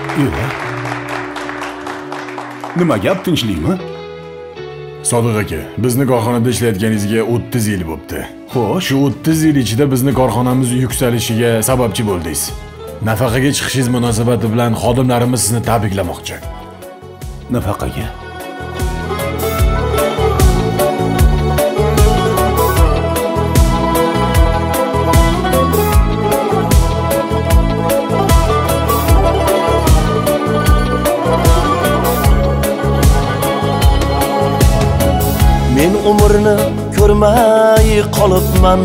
Nima gap, tinchlikmi? Sodiq aka, bizni korxonada ishlayotganingizga 30 yil bo'pti. Xo'sh, Shu 30 yil ichida bizni korxonamiz yuksalishiga sababchi bo'ldingiz. Nafaqaga chiqishingiz munosabati bilan xodimlarimiz sizni tabriklamoqchi. nafaqaga. Men umrni ko'rmay qolibman,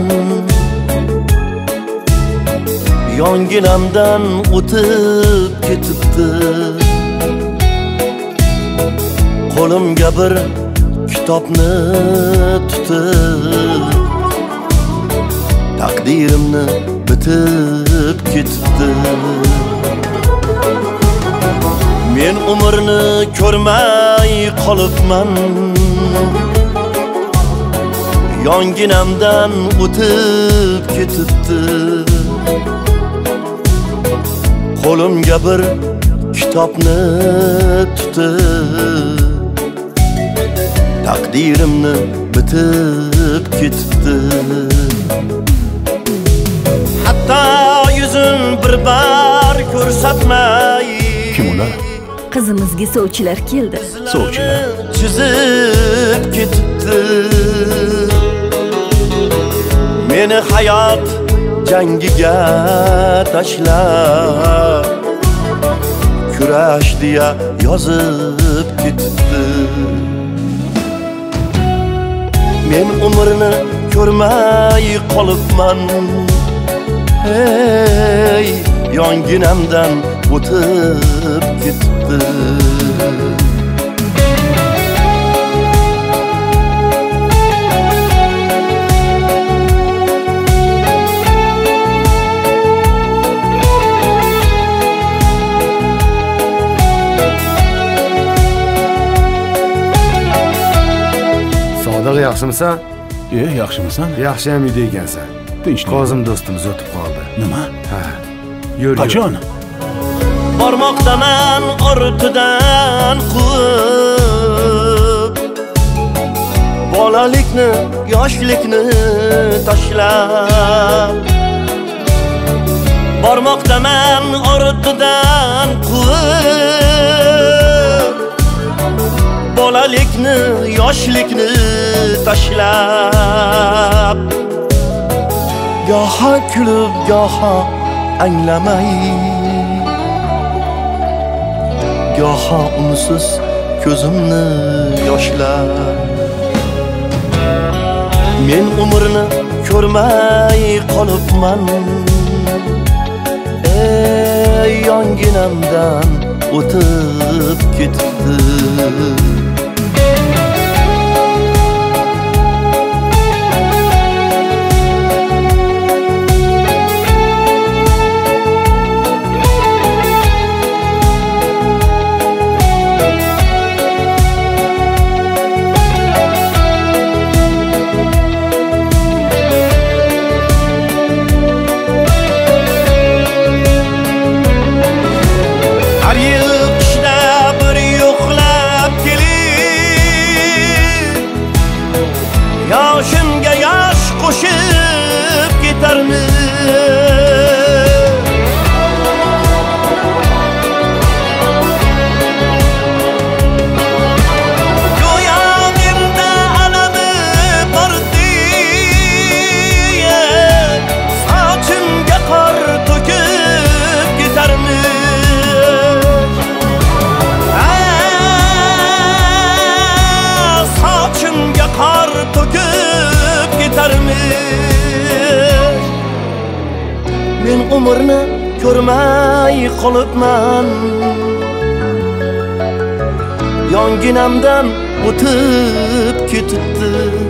yonginamdan o'tib ketibdi. Qo'limga bir kitobni tutib, taqdirimni bitib ketibdi. Men umrni ko'rmay qolibman, yonginamdan o'tib ketibdi. Qo'limga bir kitobni tutib, taqdirimni bitib ketibdi. Hatto yuzim bir bar ko'rsatmay, Kim ular? Qizimizga sovchilar keldi. Sovchilar. chizib ketibdi. Meni hayot jangiga tashlab, kurash deya yozib ketibdi. Men umrni ko'rmay qolibman, hey, yonginamdan o'tib ketibdi. Sodiq, yaxshimisan? Yaxshimisan? Yaxshi ham uyda ekansan. Tinchlik. Kozim do'stimiz o'tib qoldi. Nima? Ha. Yur. Qachon? Bormoqdaman ortidan quvib, bolalikni, yoshlikni tashlab. Bormoqdaman ortidan quvib, bolalikni, yoshlikni tashlab. Goho kulib, goho anglamay, goho unsiz ko'zimni yoshlab. Men umrni ko'rmay qolibman, ey, yonginamdan o'tib ketibdi. Har yil qishda bir yo'qlab kelib, yoshimga yosh qo'shib ketarmiz. Go'yo menda alami bordek, sochimga qor to'kib ketarmiz. Sochimga qor to'kib ketarmiz. Men umrni ko'rmay qolibman, yonginamdan o'tib ketibdi.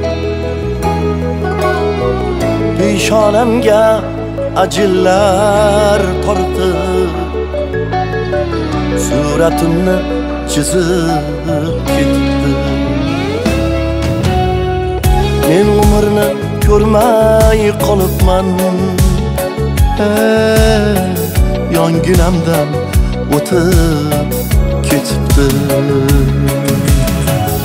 Peshonamga ajinlar tortib, suratimni chizib ketibdi. Men umrni ko'rmay qolibman, yonginamdan o'tib ketibdi.